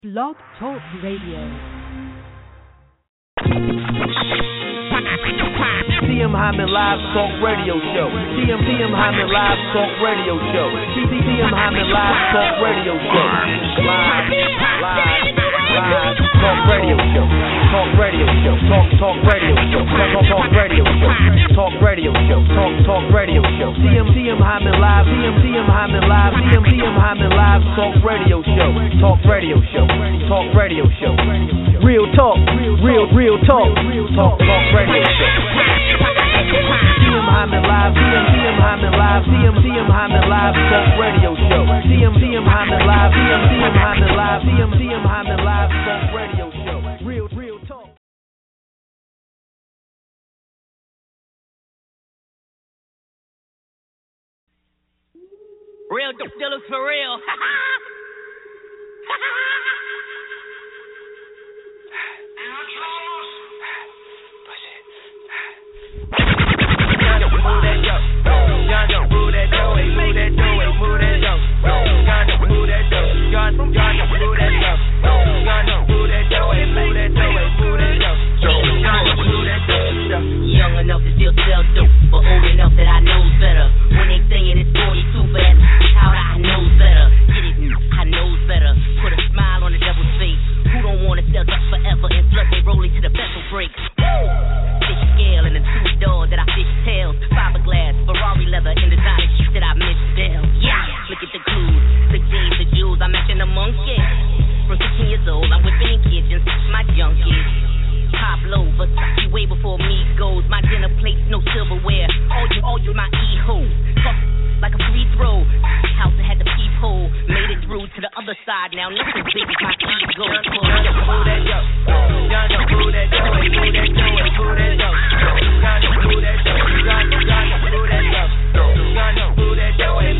Blog Talk Radio. TM Hyman Live Talk Radio Show. TM Hyman Live Talk Radio Show. TM Hyman Live Talk Radio Show. Live Talk Radio Show. Talk Radio Show. Talk Radio Show. Talk Radio Show. Talk Radio Show. Talk Radio Show. TM Hyman Live. TM Hyman Live. TM Hyman Live Talk Radio Show. Talk Radio Show. Talk Radio Show. Real talk. Real talk. Talk Radio Show. TM Hyman Live. TM Hyman Live. TM Hyman Live Talk Radio Show. TM Hyman Live. TM Hyman Live. TM Hyman Live Talk Radio Show. Real talk. Real dealers for real. Young enough to still sell dope, but old enough that I know better. When they saying it's 42 for that out, I know better. Get it, I know better. Put a smile on the devil's face. Who don't want to sell drugs forever and flood they rolling to the vessel break? Fish scale and the two doors that I fish tails. Fiberglass, Ferrari leather, and designer shit that I misspell. Yeah, look at the clues, the J's, the jewels. I'm matching the monkey. From 15 years old, I'm whipping in kitchens, my junkies. Pablo, Versace way before me goes. My dinner plates, no silverware. All you my e-hoes. Tough like a free throw. House that had the peephole. Made it through to the other side. Now nothing big as my ego. Move that dough. Move that dough. Move that dough. Move that dough. Move that dough. Move that dough. Move that dough. Move that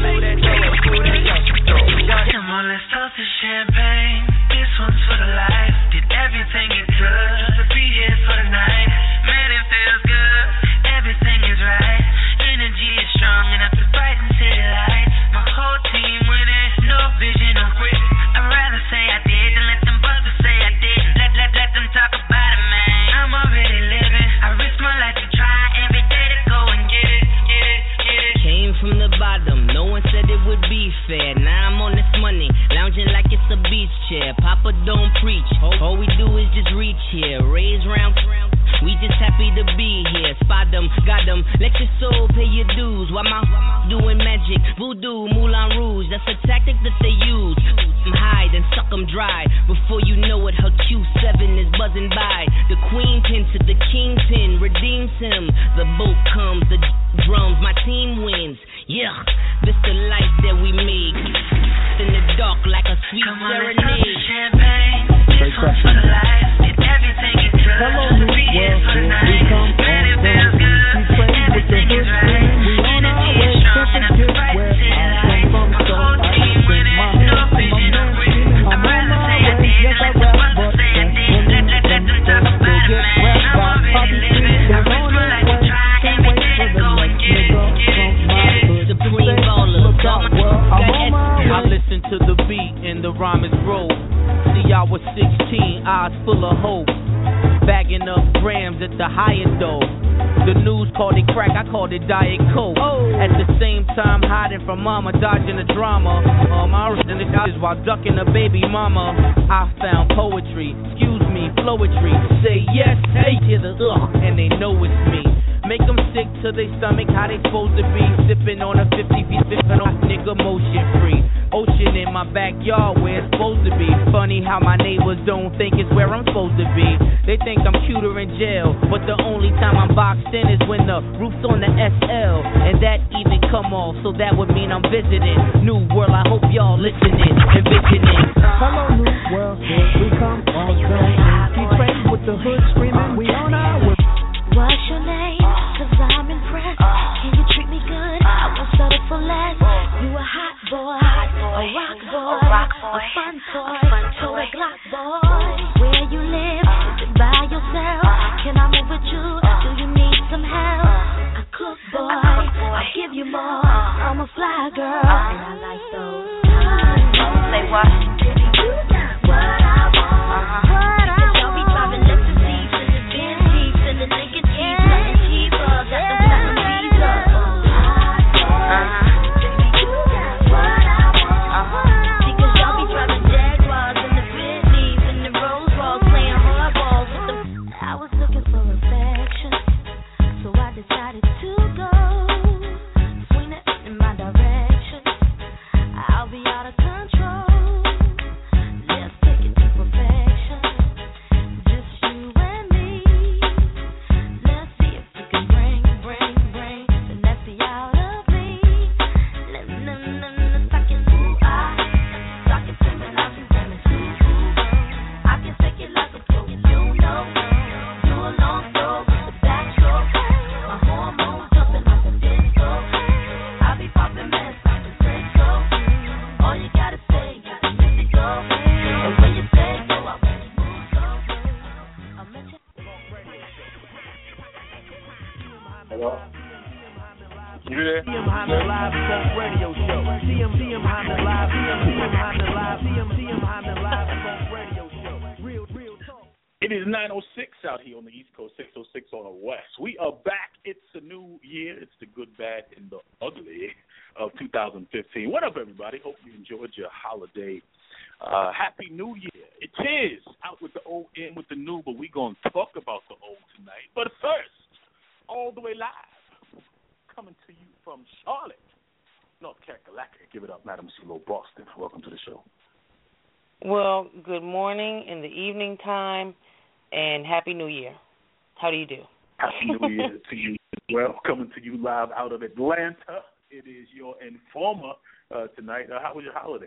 dough. Come on, let's toast to champagne. This one's for the life. Did everything you could just to be here for the night. Man, it feels good. Everything is right. Energy is strong enough to fight and see the light. My whole team winning. No vision, no quit. I'd rather say I did than let them buzzers say I didn't. Let them talk about it, man. I'm already living. I risk my life to try every day to go and get it. Came from the bottom. No one said it would be fair. Now I'm on this money, lounging like it's a beach chair. Papa don't preach. All we do is just reach here. Raise round. We just happy to be here. Spot them, got them. Let your soul pay your dues. While my doing magic, voodoo, Moulin Rouge. That's a tactic that they use. I'm high, then suck them dry. Before you know it, her Q7 is buzzing by. The queen pin to the kingpin redeems him. The boat comes, the drums, my team wins. Yeah, this the life that we make. In the dark like a sweet serenade. Champagne. This one's for the life. Did everything you could just to be here for the night. Man, it feels good. Everything is right. Energy is strong enough to fight and see the light. My whole team winning. No vision, no quit. I'd rather say I did than let the buzzers say I did. Let them talk about it, man. I'm already living. I risk my life to try every day to go and get it. Supreme baller. I listen to the beat and the rhyme is rolled. See, I was 16, eyes full of hope. Bagging up grams at the higher dose. The news called it crack, I called it Diet Coke. At the same time, hiding from mama, dodging the drama. I was in the college while ducking a baby mama. I found poetry, excuse me, flowetry. Say yes, hey to the and they know it's me. Make them sick to their stomach, how they supposed to be. Sipping on a 50 feet, sipping on nigga motion free. Ocean in my backyard where it's supposed to be. Funny how my neighbors don't think it's where I'm supposed to be. They think I'm cuter in jail, but the only time I'm boxed in is when the roof's on the SL. And that even come off, so that would mean I'm visiting. New world, I hope y'all listening, envisioning. Hello, new world, here we come on zone. Keep train with the hood screaming, we on our way. What's your name? Cause I'm impressed. Can you treat me good? I won't settle for less. You a hot boy, a rock boy, a fun toy, total Glock boy. Where you live? Is it by yourself? Can I move with you? Do you need some help? I cook boy, I'll give you more. I'm a fly girl, and I like those. Say what? You got what I here. CM Honda Live Funk Radio Show. CM Honda Live. CM Honda Live. CM Honda Live Funk Radio Show. Real talk. It is 9:06 out here on the East Coast, 6:06 on the West. We are back. It's a new year. It's the good, bad, and the ugly of 2015. What up, everybody? Hope you enjoyed your holiday. Happy New Year. It is out with the old, in with the new, but we're going to talk about the old tonight. But first, all the way live, coming to you from Charlotte, North Carolina. Give it up, Madam CeeLo Boston. Welcome to the show. Well, good morning in the evening time, and Happy New Year. How do you do? Happy New Year to you as well. Coming to you live out of Atlanta. It is your informer tonight. How was your holiday?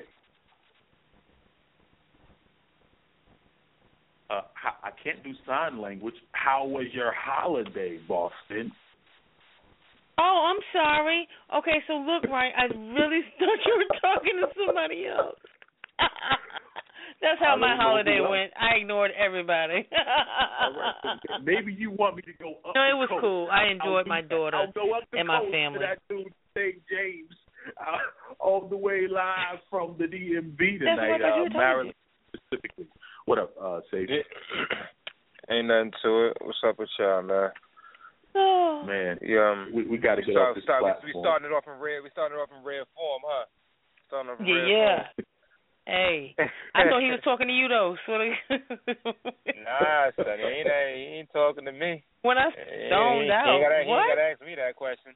I can't do sign language. How was your holiday, Boston? Oh, I'm sorry. Okay, so look, right, I really thought you were talking to somebody else. That's how my holiday went. I ignored everybody. All right. Maybe you want me to go up. No, it was coast. cool. I enjoyed my daughter and my family. To that dude, St. James, all the way live from the DMV tonight, Maryland specifically. What up, Sage? Ain't nothing to it. What's up with y'all, man? Oh. Man, we got to get off this platform. We starting it off in red. We starting it off in red form, huh? Starting off in red form. Hey, I thought he was talking to you though. Nah, son, he ain't talking to me. When I stoned out, he ain't gotta ask me that question.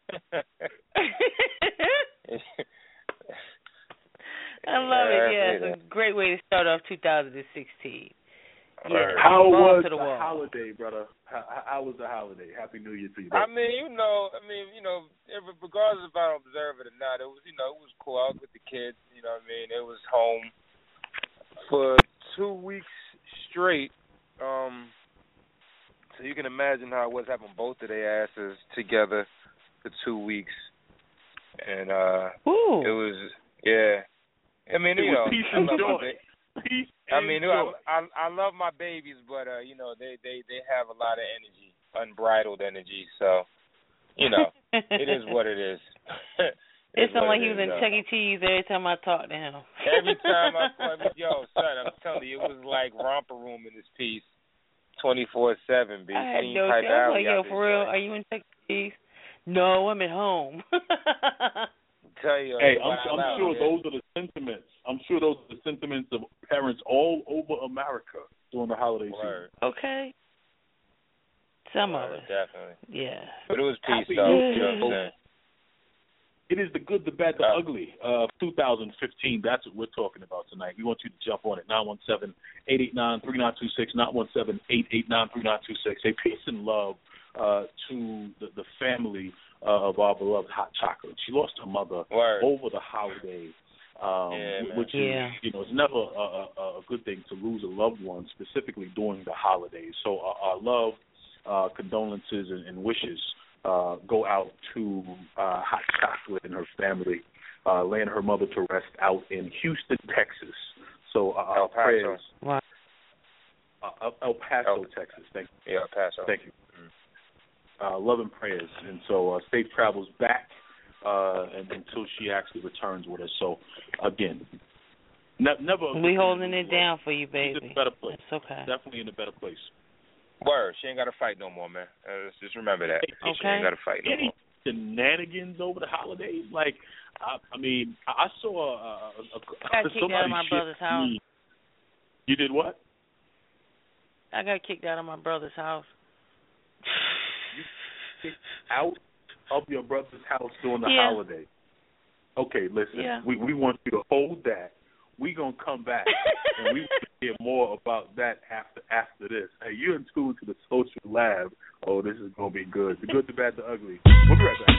I love it. Yeah, it's a great way to start off 2016. Yeah. How was the holiday, brother? How was the holiday? Happy New Year to you. I mean, regardless if I don't observe it or not, it was cool. I was with the kids. You know what I mean? It was home for 2 weeks straight. So you can imagine how it was having both of their asses together for 2 weeks, and it was I mean, peace and joy. Peace. I mean, I love my babies, but they have a lot of energy, unbridled energy. So, it is what it is. It sounded like he was in Chuck E. Cheese every time I talked to him. Every time I talked to him, son, I'm telling you, it was like romper room in this piece, 24/7. B. I had no doubt. Like, yo, for real, are you in Chuck E. Cheese? No, I'm at home. Tell you, hey, I'm sure those are the sentiments. I'm sure those are the sentiments of parents all over America during the holiday season. Okay. Some of us. Definitely. Yeah. But it was peace, though. You know what I'm saying? It is the good, the bad, the ugly of 2015. That's what we're talking about tonight. We want you to jump on it. 917-889-3926, 917-889-3926. Say peace and love to the family of our beloved Hot Chocolate. She lost her mother over the holidays, which is, it's never a good thing to lose a loved one, specifically during the holidays. So our love, condolences, and wishes go out to Hot Chocolate and her family, laying her mother to rest out in Houston, Texas. So our prayers. El Paso, Texas. Thank you. Yeah, El Paso. Thank you. Love and prayers, and so safe travels back and until she actually returns with us. So again, never. We holding it down for you, baby. She's in a better place. It's okay. Definitely in a better place. Word, she ain't got to fight no more, man. Just remember that. Okay. She ain't got to fight no more. Shenanigans over the holidays, like I saw I got kicked out of my brother's house. You did what? I got kicked out of my brother's house. Kicked out of your brother's house during the holiday. Okay, listen. Yeah. We want you to hold that. We're going to come back, and we want to hear more about that after this. Hey, you're in tune to the Social Lab. Oh, this is going to be good. The good, the bad, the ugly. We'll be right back.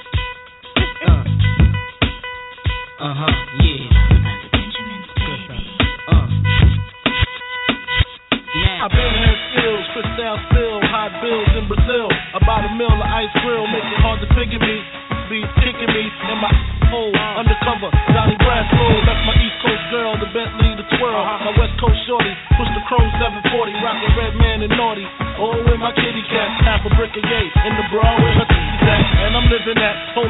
I've been had skills, Cristal still, hot bills in Brazil. About a meal of ice grill, make it hard to figure me. Be kicking me in my hole, undercover, Johnny Brasco. That's my East Coast girl, the Bentley, the twirl. My West Coast shorty, push the chrome 740, rockin' red man and naughty. Oh, with my kitty cat, half a brick of gay, in the bra with her titty tat. And I'm living that whole life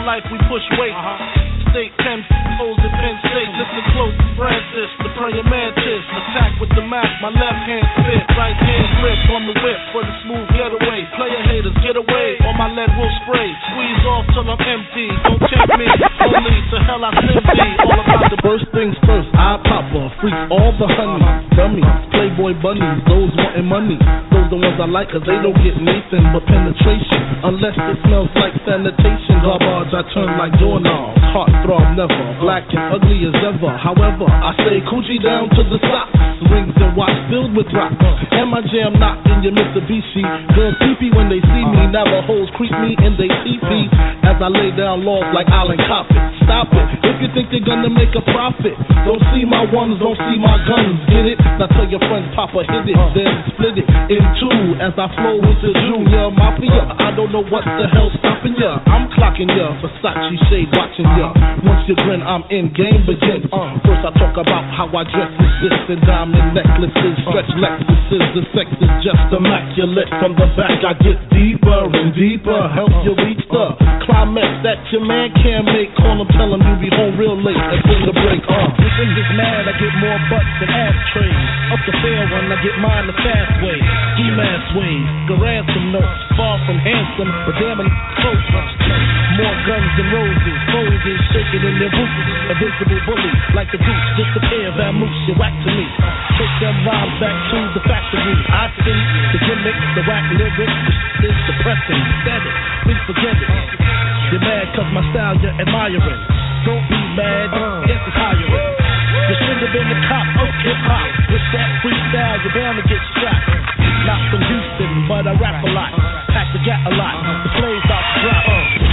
life we push weight. State 10 O's in Penn State. Listen close, Francis, the praying mantis. Attack with the Mac, my left hand spit, right hand grip on the whip for the smooth getaway. Player haters, get away, or my lead will spray. Squeeze off till I'm empty. Don't tempt me, only to hell I send thee. All about the first things first. I pop a freak all the honey, dummies, playboy bunnies, those wanting money. Those the ones I like, cause they don't get Nathan but penetration. Unless it smells like sanitation. Garbage, I turn like doorknobs. Heartthrob never, black and ugly as ever. However, I say coochie down to the socks. Rings and watch filled with rocks. And my jam knocked in your Mitsubishi. Girls pee-pee when they see me. Navajos creep me and they teepee as I lay down laws like Island Coppet. Stop it, if you think you're gonna make a profit. Don't see my ones, don't see my guns. Get it? Now tell your friends Papa hit it, then split it in two as I flow with the Junior Mafia. I don't know what the hell's stopping ya. I'm clocking ya, Versace shade watching ya. Once you grin, I'm in, game begins. First I talk about how I dress with this and diamond necklaces, stretch Lexuses. The sex is just immaculate. From the back I get deeper and deeper, help you reach the climax that your man can't make. Call him, tell him you be home real late and bring the break. Within his mad, I get more butts than ashtrays. Up the fair one, I get mine the fast way. Ski mask ways, the ransom notes, far from handsome, but damn it, close. More guns than roses, roses shaking in their boots. A visible bully, like the goose, just a pair of vamoose, you whack to me. Take them rhymes back to the factory. I see the gimmicks, the whack lyrics, the is depressing. Said it, please forget it. You're mad cause my style you're admiring. Don't be mad, guess it's hiring. You should have been a cop of hip-hop. With that freestyle, you're bound to get shot. Not from Houston, but I rap a lot. Pack the gat a lot, the slaves out to drop.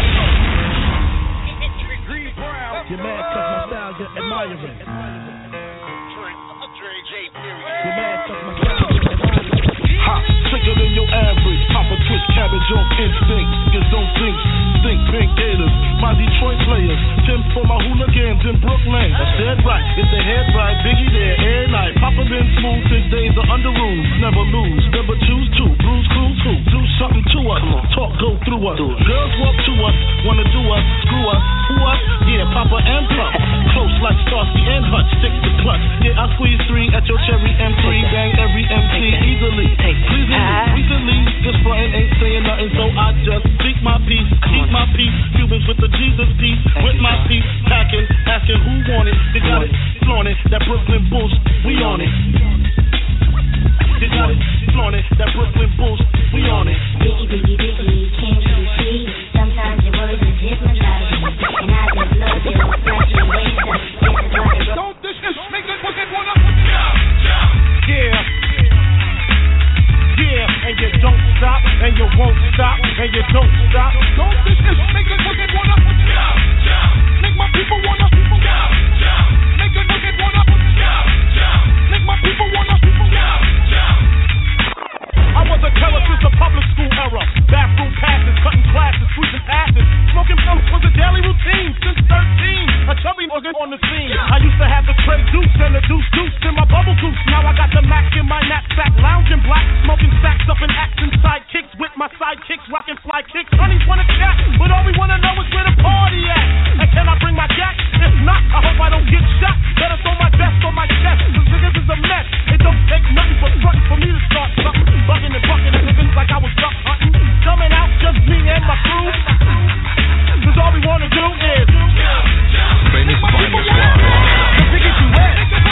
You're mad cause my style you're admiring. You're mad cause my style you're admiring. Hot, sicker than your average. Pop a twist, cabbage off instinct. You don't think, stink, pink gators. My Detroit players, Tim for my hooligans in Brooklyn. That's dead right, it's a head right, Biggie there, every night. Papa been smooth since days of under rules. Never lose, never choose to. Bruise, cruise, who? Do something to us. Talk, go through us. Girls walk to us, wanna do us, screw us. Who us? Yeah, Papa and Pop. Close like Starsky and Hutch, stick to clutch. Yeah, I squeeze 3 at your cherry M3. Bang every MC easily. Recently, just frontin' ain't saying nothing, so I just speak my peace, keep my peace. Cubans with the Jesus peace, with my peace, packing, asking who want it. They got it, flaunt it, that Brooklyn Bulls, we on it. They got it, flaunt it, that Brooklyn Bulls, we on it. Biggie, biggie, biggie, can't you see? Sometimes your words is hypnotizing, and I just love you, flash your waist up. Don't this is make it look at one up. Yeah. Yeah, and you don't stop, and you won't stop, and you don't stop. Don't this is make it look at one up. Make my people wanna. Make it look at one up. Make my people wanna. I was a terror since the public school era. Bathroom passes, cutting classes, sweeping asses. Smoking pills was a daily routine since 13. A chubby nigga on the scene. I used to have the tray deuce and a deuce in my bubble goose. Now I got the Mac in my knapsack, lounging black, smoking stacks up in action sidekicks with my sidekicks, rocking fly kicks. Honeys wanna chat, but all we wanna know is where the party at. And can I bring my jack? If not, I hope I don't get shot. Better throw my vest on my chest, cause niggas is a mess. It don't take nothing but front for me to start something. Bugging and bucking and living like I was duck hunting. Coming out just me and my crew. Cause all we wanna do is make my people wanna. Cause we get you wet.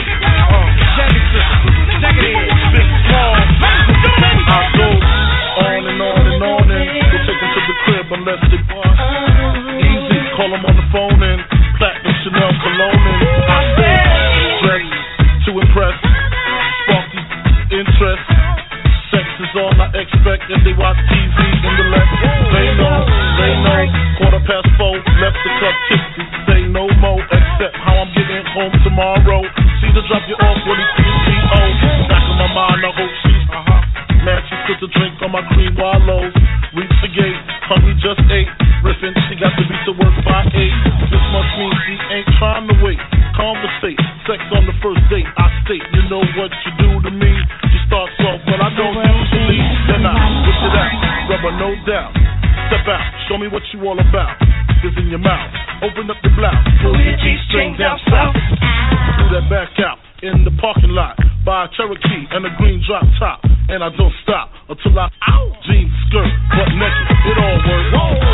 Check it in, big small. I go on and on and on and go take them to the crib unless they want. Easy, call them on the phone and platinum Chanel cologne and I stay dressed to impress, spark the interest. Sex is all I expect and they watch TV in the left. They know, 4:15, left the club tipsy. Say no more except how I'm getting home tomorrow. See to drop you off when he's PTO. Back in my mind, I hope she's man, she put the drink on my cream wallows. Reach the gate, hungry just ate. Riffin', she got to be to work by 8. This must mean she ain't trying to wait. Conversate, sex on the first date. I state, you know what you do to me. She starts off, but I don't usually. Then I switch it out, rubber no doubt. Step out, show me what you all about. niggas in your mouth. Open up your blouse, pull your G-string down south. Do that back out in the parking lot. Buy a Cherokee and a green drop top. And I don't stop until I jeans, skirt, butt naked. It all works.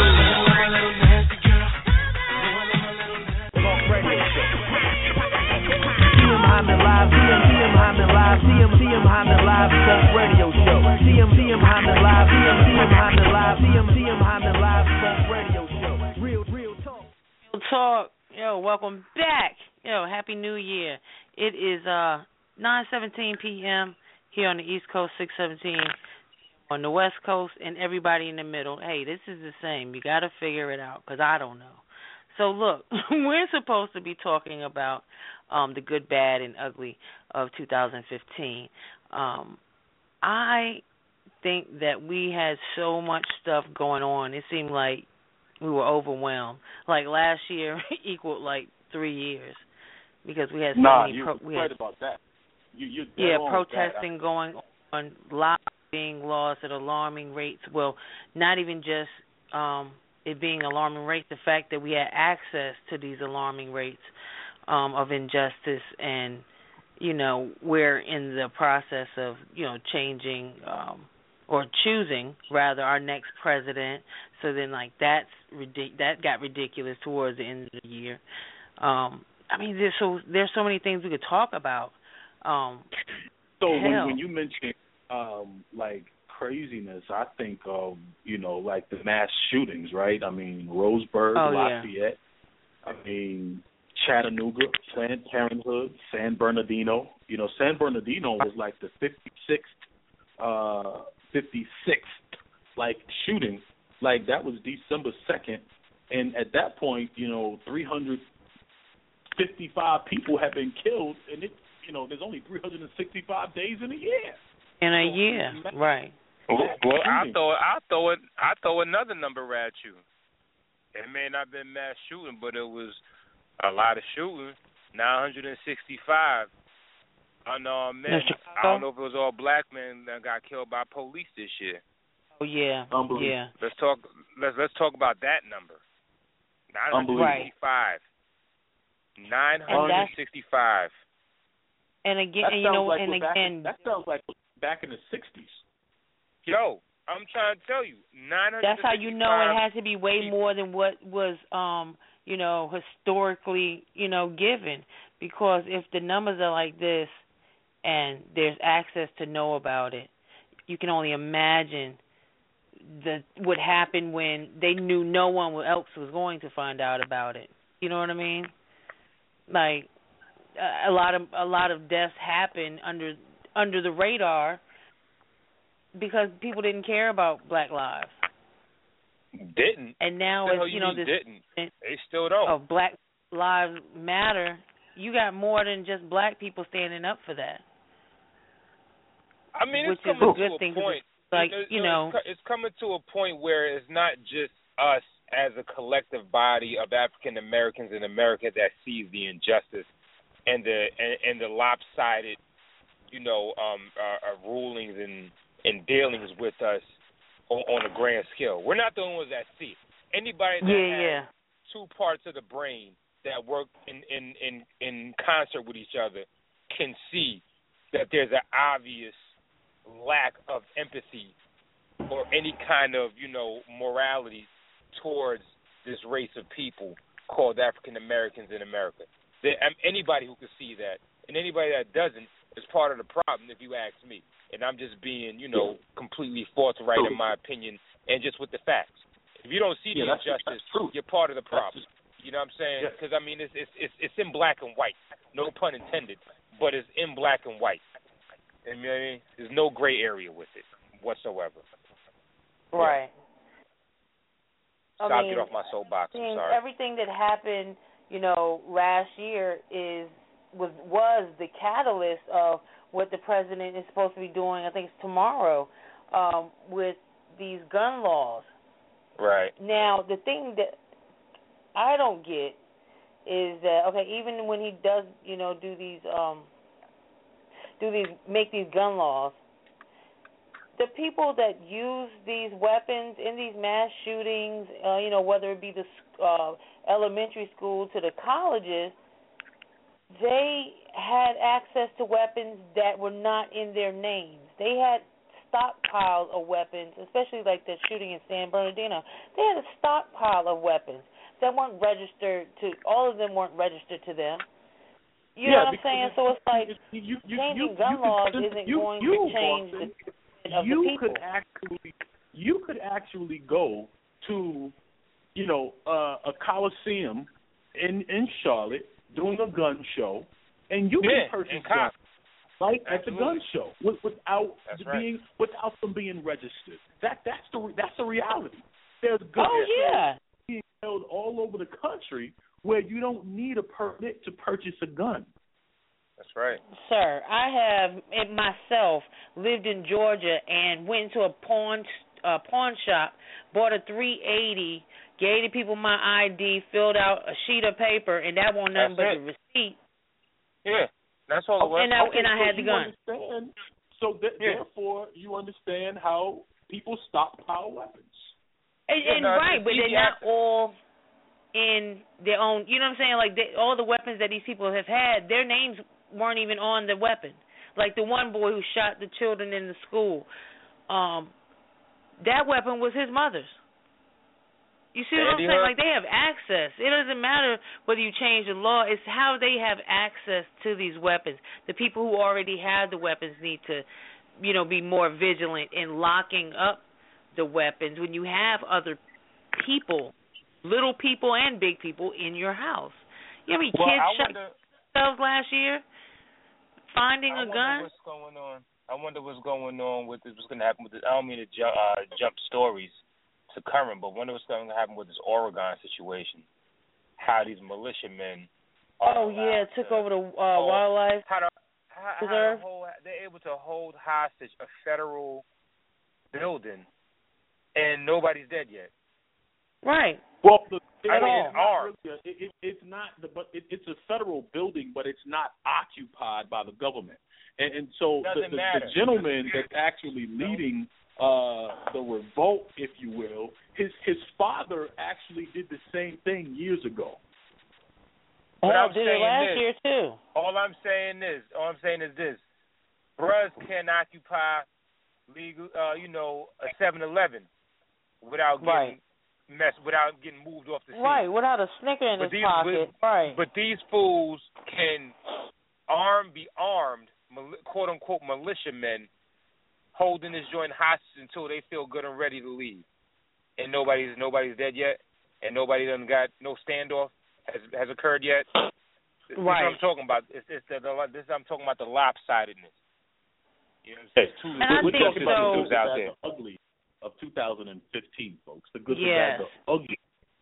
CM Honda Live Funk Radio Show. CM Honda Live. CM Honda Live Funk Radio Show. Real talk. Real talk. Yo, welcome back. Yo, Happy New Year. It is 9:17 p.m. here on the East Coast, 6:17 on the West Coast, and everybody in the middle. Hey, this is the same. You got to figure it out because I don't know. So, look, we're supposed to be talking about the good, bad, and ugly of 2015. I think that we had so much stuff going on. It seemed like we were overwhelmed. Like last year equaled like 3 years because we had so many. You're right about that. Protesting going on, lives being lost at alarming rates. Well, not even just it being alarming rates, the fact that we had access to these alarming rates of injustice, and we're in the process of changing or choosing rather our next president. So then that got ridiculous towards the end of the year. There's so many things we could talk about. When you mention craziness, I think of the mass shootings, right? I mean Roseburg, Lafayette. I mean Chattanooga, Planned Parenthood, San Bernardino. San Bernardino was like the 56th shooting. Like that was December 2nd, and at that point, 355 people have been killed, and there's only 365 days in a year. Right. Well, I'll throw another number at you. It may not have been mass shooting, but it was a lot of shooting. 965 unarmed men. I don't know if it was all black men that got killed by police this year. Oh yeah. Yeah. Let's talk about that number. 965. 965. And again, that sounds like back in the 60s. Yo, I'm trying to tell you, 965. That's how you know it has to be way more than what was, historically, given. Because if the numbers are like this, and there's access to know about it, you can only imagine what happened when they knew no one else was going to find out about it. You know what I mean? Like a lot of deaths happen under the radar because people didn't care about Black lives. Didn't. And now it's this didn't. They still don't. Of Black Lives Matter. You got more than just black people standing up for that. I mean, which it's coming is a good thing. Point. It's coming to a point where it's not just us as a collective body of African Americans in America that sees the injustice and the lopsided, rulings and dealings with us on a grand scale. We're not the only ones that see. Anybody that has two parts of the brain that work in concert with each other can see that there's an obvious lack of empathy or any kind of, morality towards this race of people called African Americans in America. Anybody who can see that and anybody that doesn't is part of the problem, if you ask me. And I'm just being, completely forthright in my opinion and just with the facts. If you don't see the injustice, you're part of the problem. You know what I'm saying? Because, it's in black and white. No pun intended, but it's in black and white. You know what I mean? There's no gray area with it whatsoever. Right. Stop, get off my soapbox. I'm sorry. Everything that happened, last year was the catalyst of what the president is supposed to be doing, I think it's tomorrow, with these gun laws. Right. Now, the thing that I don't get is that, even when he does, make these gun laws, the people that use these weapons in these mass shootings, whether it be the elementary school to the colleges, they had access to weapons that were not in their names. They had stockpiles of weapons, especially like the shooting in San Bernardino. They had a stockpile of weapons that weren't registered to, all of them weren't registered to them. You know what I'm saying? So it's like changing gun laws isn't going to change the of the people. You could actually go to, a coliseum in Charlotte doing a gun show, and you can purchase guns right at the gun show without them being registered. That's the reality. There's guns being held all over the country where you don't need a permit to purchase a gun. That's right. Sir, I have myself lived in Georgia and went to a pawn shop, bought a .380, gave the people my ID, filled out a sheet of paper, and that wasn't nothing but the receipt. Yeah, that's all it was. And I had the gun. Therefore, you understand how people stockpile weapons. Right, but they're not all in their own, you know what I'm saying? Like, all the weapons that these people have had, their names weren't even on the weapon. Like the one boy who shot the children in the school, that weapon was his mother's. You see what I'm saying? Like, they have access. It doesn't matter whether you change the law. It's how they have access to these weapons. The people who already have the weapons need to, be more vigilant in locking up the weapons when you have other people, little people and big people, in your house. You know how many kids shot themselves last year finding a gun? What's going on? I wonder what's going on with this. What's going to happen with this? I don't mean to jump stories to current, but wonder what's going to happen with this Oregon situation. How these militiamen took over the wildlife preserve. They're able to hold hostage a federal building, and nobody's dead yet. Right. Well, it's a federal building, but it's not occupied by the government, and so the gentleman that's actually leading the revolt, if you will, his father actually did the same thing years ago. Did it last year too. All I'm saying is this: bruhs can occupy legal, a 7-Eleven without getting without getting moved off the scene. Right, without a Snicker in his pocket. Right. But these fools can be armed, quote unquote militiamen, holding this joint hostage until they feel good and ready to leave. And nobody's dead yet, and nobody done got no standoff has occurred yet. This is what I'm talking about. I'm talking about the lopsidedness. You know what I'm saying? We're talking about the out there. Ugly of 2015, folks. The good, the bad, the ugly.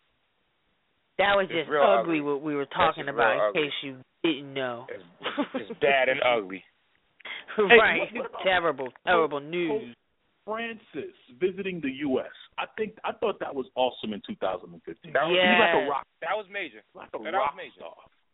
That was just ugly what we were talking about, in case you didn't know. It's bad and ugly. Right. Terrible news. Francis visiting the U.S. I thought that was awesome in 2015. That was like a rock. That was major. Like a rock star.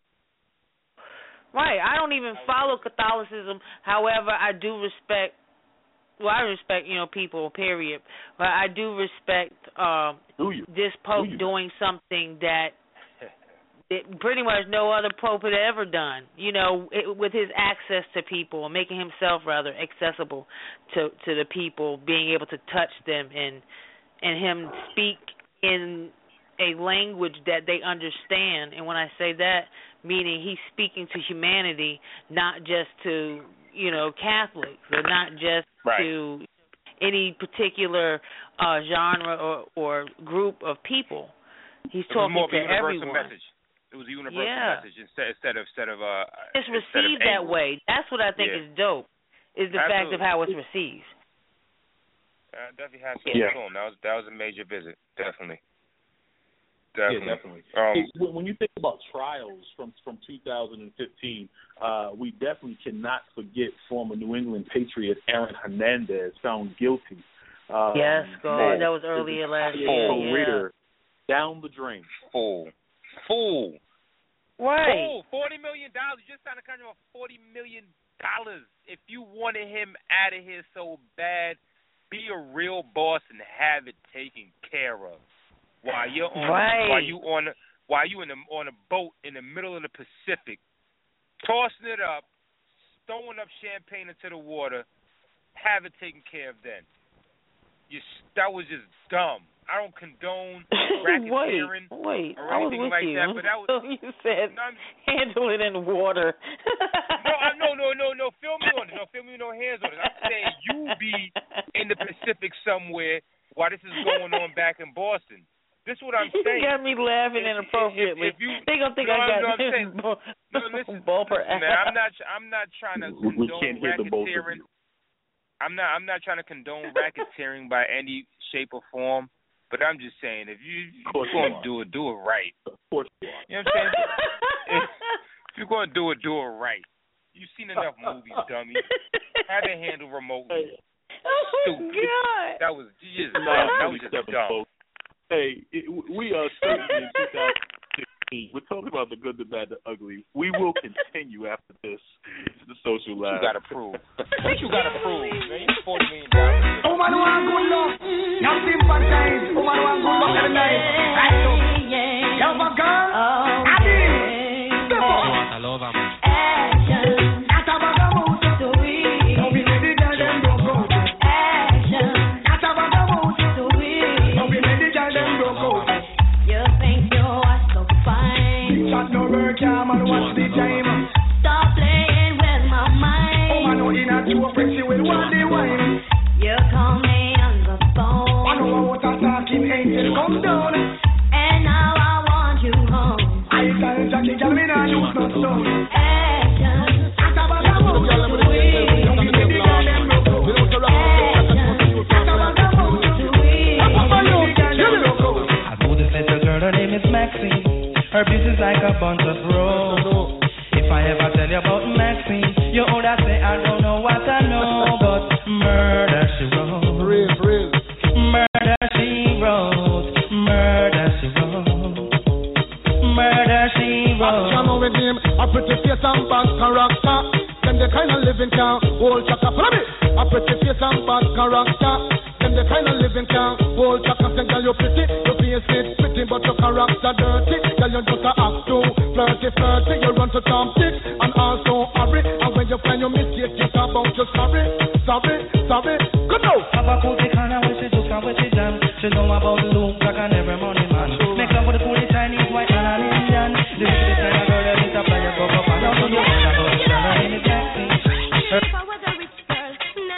Right. I don't even follow Catholicism. However, I do respect. Well, I respect, people, period. But I do respect this Pope doing something that pretty much no other Pope had ever done, with his access to people and making himself rather accessible to the people, being able to touch them and him speak in a language that they understand. And when I say that, meaning he's speaking to humanity, not just to Catholics, or not just to any particular genre or group of people. He's talking to everyone. Message. It was a universal message instead of it's received that way. That's what I think is dope. Is the fact of how it's received. Definitely has to go. That was a major visit. Definitely. Yeah, definitely. When you think about trials from 2015, we definitely cannot forget former New England Patriot Aaron Hernandez found guilty. Yes, God, that was earlier last year. Reader down the drain. Fool. Right. Fool. $40 million. You just signed a contract for $40 million. If you wanted him out of here so bad, be a real boss and have it taken care of while you're on while you on a boat in the middle of the Pacific, tossing it up, throwing up champagne into the water. Have it taken care of then. That was just dumb. I don't condone racketeering or anything like that. But that was, you said handle it in water. No. Feel me on it. No, feel me with no hands on it. I'm saying you be in the Pacific somewhere while this is going on back in Boston. This is what I'm saying. You got me laughing inappropriately. They gonna think I got listen, man. I'm not trying to condone racketeering. I'm not trying to condone racketeering by any shape or form. But I'm just saying, if you're going to do it right. Of course you are. You know what I'm saying? If you're going to do it right. You've seen enough movies, dummy. Have it handled remotely. Stupid. God. That was just dumb. Hey, we are certainly in 2016. We're talking about the good, the bad, the ugly. We will continue after this to the social lab. You got to prove. What you got to prove, man? You $40 million. Woman want good love. You sympathize. Woman want good love every night. Right so. Love a girl. I mean. I love her. Action. That's a bagamoot to we. Don't be ready, girl, them don't go. Action. That's a bagamoot to we. Don't be ready, girl, them don't go. You think you are so fine. Shot no work, yeah, man, what's the time? Stop playing with my mind. Oh, man, no, in a two when she will want the wine. You call me on the phone. I know what I'm talking, angel, come down. And now I want you home. I tell Jackie, girl, me not use no stone. Action. That's a bagamoot to we. Don't be ready, girl, them don't go. Action. That's a bagamoot to we. Don't be ready, girl, them don't go. I know this little girl, her name is Maxine. Her beauty's like a bunch of roses. If I ever tell you about Maxine, you ought to say I don't know what I know, but murder she wrote. Murder she wrote. Murder she wrote. Murder she wrote. I know with him, a pretty face and bad character. Them the kind of living can hold chaka. Follow me. A pretty face and bad character. Them the kind of living can hold chaka. Say girl you pretty, your face is pretty, but your character dirty. Girl you just a act too flirty. You run to Tom Dick and also hurry. And when you find your mistake, you talk about your sorry. Come now. Have a cozy kind of way she just can with she jam. She know about the look like an every money man. Make love with the fully Chinese, white and an Indian. The wickedest kind of girl that needs to play a go up and down to the world about the girl her name is Jackson. If I was a rich girl,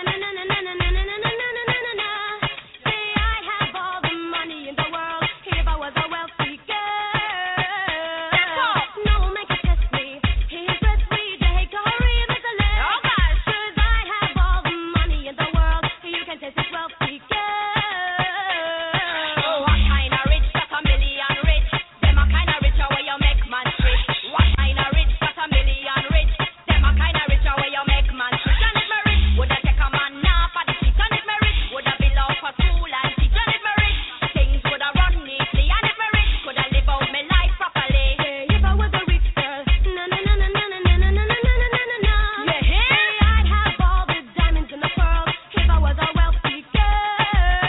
say I have all the money in the world. If I was a wealthy girl, no man can test me. He's a free day, Corey, Mr. Left. Oh gosh, 'cause I have all the money in the world. You can test this wealthy girl. Oh, what kind of rich? Got a million rich. Them a kind of rich where you make man rich. What kind of rich? Got a million rich. Them a kind of rich where you make man rich. And if me rich, woulda take a man now for the street. And if me rich, woulda bill out for school and teach. And if me rich, things woulda run neatly. And if me rich, coulda live out me life properly. If I was a rich girl, yeah, I'd have all the diamonds in the world. If I was a wealthy girl,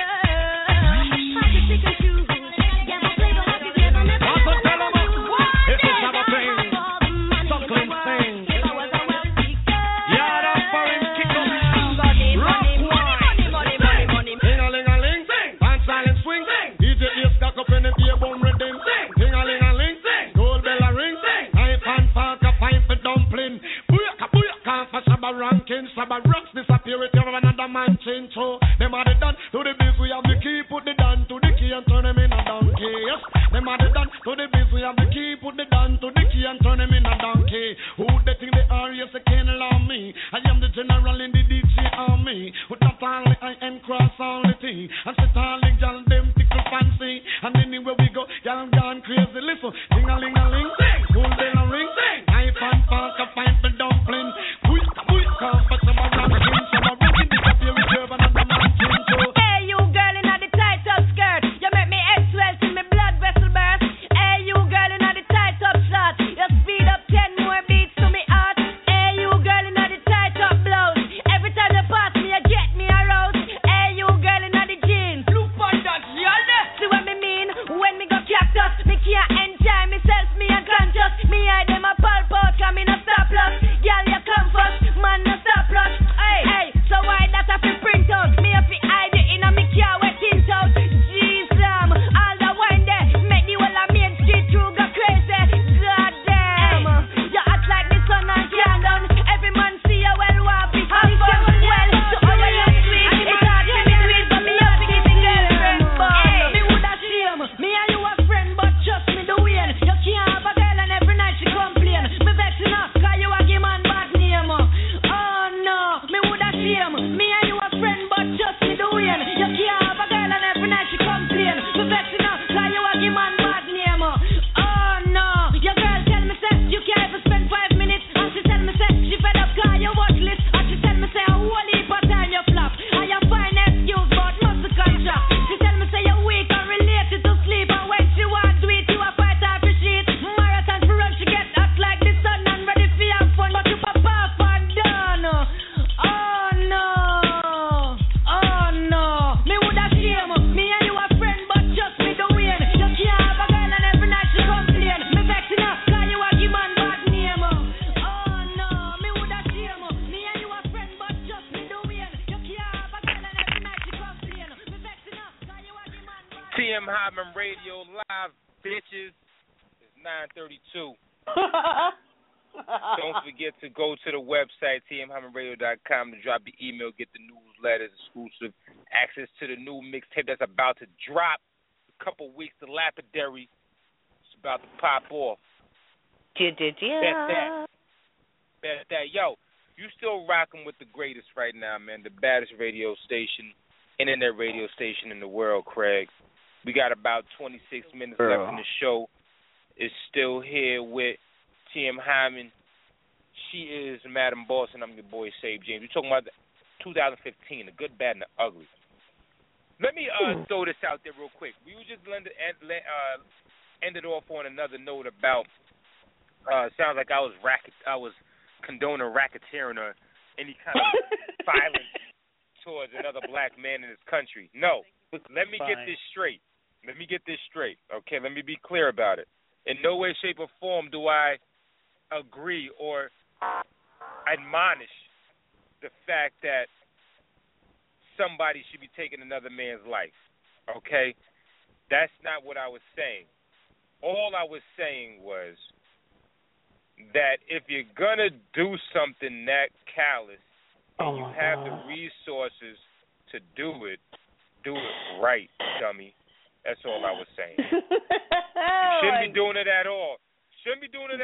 I could pick and choose. Yeah, my flavor would be never, never, never, never, never. If it's not a thing, suckling thing. If I was a wealthy girl, Yeah, that's foreign kick up. money, Ting-a-ling-a-ling, and silent swing. DJ ears stuck up in the beer bone rhythm. Ting-a-ling-a-ling, gold bell a ring. Knife and fork a pipe for dumpling. Booyaka for Shabba ranking. Shabba rocks disappear with another man change. So them are the done to the biz. We have the key, put the down to the key and turn them in a donkey. Yes, them are the done to the biz. We have the key, put the down to the key and turn them in a donkey. Who they think they are? Yes, they can't allow me. I am the general in the DJ army. With that only I am cross all the thing. And sit all the gal them tickle fancy. And anywhere we go, gal gone crazy. Listen, ding-a-ling-a-ling, gold bell a ring. Knife and fork a pipe for dumpling. Booyaka for Shabba ranking. Shabba ranking disappear with another man change. So hey, you girl in the tight up skirt, you make me head swell till me blood vessel burst. Hey, you girl in the tight up shot, you speed up 10 more beats to me heart. Hey, you girl in the tight up blouse, every time you pass me, you get me aroused. Hey, you girl TM Hyman Radio live, bitches. It's 9:32. Don't forget to go to the website, tmhymanradio.com, to drop your email, get the newsletters, exclusive access to the new mixtape that's about to drop. A couple weeks, The Lapidary. It's about to pop off. Bet that. Yo, you still rocking with the greatest right now, man. The baddest radio station, internet radio station in the world, Craig. We got about 26 minutes left in the show. It's still here with TM Hyman. She is Madam Boss, and I'm your boy, Save James. We're talking about 2015, the good, bad, and the ugly. Let me throw this out there real quick. We just ended off on another note about, sounds like I was condoning racketeering or any kind of violence towards another black man in this country. No. Let me get this straight. Okay, let me be clear about it. In no way, shape, or form do I agree or admonish the fact that somebody should be taking another man's life. Okay? That's not what I was saying. All I was saying was that if you're going to do something that callous and you have the resources to do it right, dummy. That's all I was saying. You shouldn't be doing it at all. But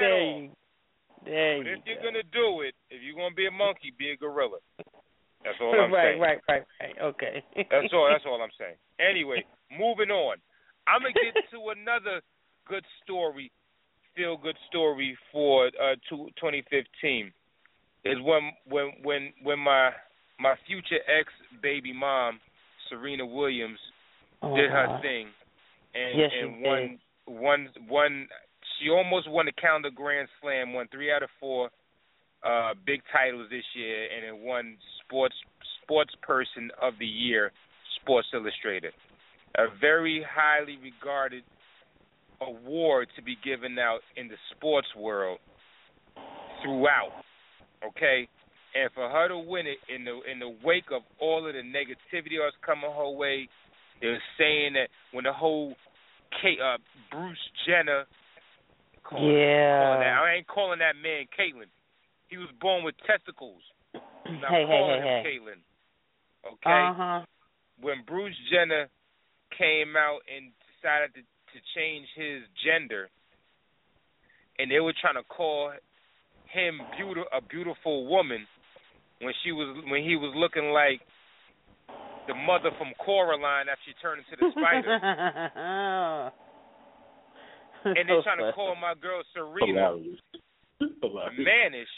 if you're going to do it, if you're going to be a monkey, be a gorilla. That's all I'm saying. Right. Okay. That's all I'm saying. Anyway, moving on. I'm going to get to another good story, feel-good story for 2015. Is when my future ex-baby mom, Serena Williams, did her thing, and won. She almost won the Calendar Grand Slam, won 3 out of 4 big titles this year, and it won Sports Person of the Year, Sports Illustrated. A very highly regarded award to be given out in the sports world throughout. Okay, and for her to win it in the wake of all of the negativity that's coming her way, they were saying that when the whole Bruce Jenner, I ain't calling that man Caitlyn. He was born with testicles. I'm not calling him Caitlyn. Okay. When Bruce Jenner came out and decided to change his gender, and they were trying to call him a beautiful woman when he was looking like the mother from Coraline after she turned into the spider. And they're trying to call my girl Serena mannish.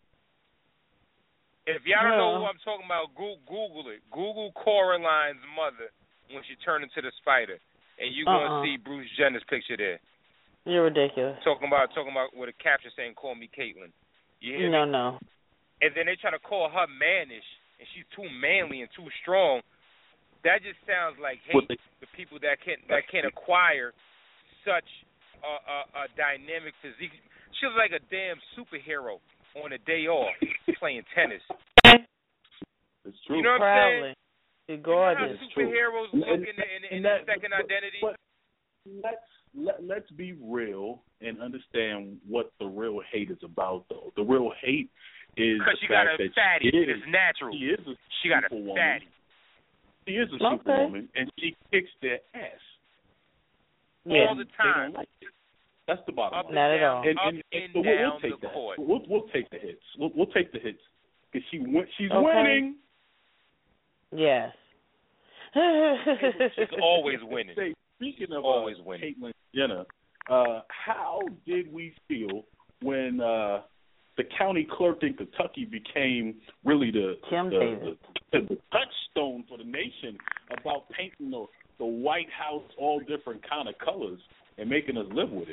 If y'all don't know who I'm talking about, Google it. Google Coraline's mother when she turned into the spider, and you're gonna see Bruce Jenner's picture there. You're ridiculous. Talking about with a caption saying, "Call me Caitlyn." You hear me? No. And then they try to call her mannish, and she's too manly and too strong. That just sounds like hate. The people that can't acquire such a dynamic physique. She was like a damn superhero on a day off playing tennis. It's true. You know what I'm saying? It's gorgeous. You know how superheroes look in their second identity? Let's be real and understand what the real hate is about, though. The real hate is because she got a fatty. It's natural. She got a fatty. She is a superwoman, and she kicks their ass. All the time. That's the bottom line. Not at all. And so we'll take that. We'll take the hits. We'll take the hits because she's winning. Yes. She's always winning. Speaking of always winning, Caitlyn Jenner, how did we feel when the county clerk in Kentucky became really the touchstone for the nation about painting the White House all different kind of colors and making us live with it?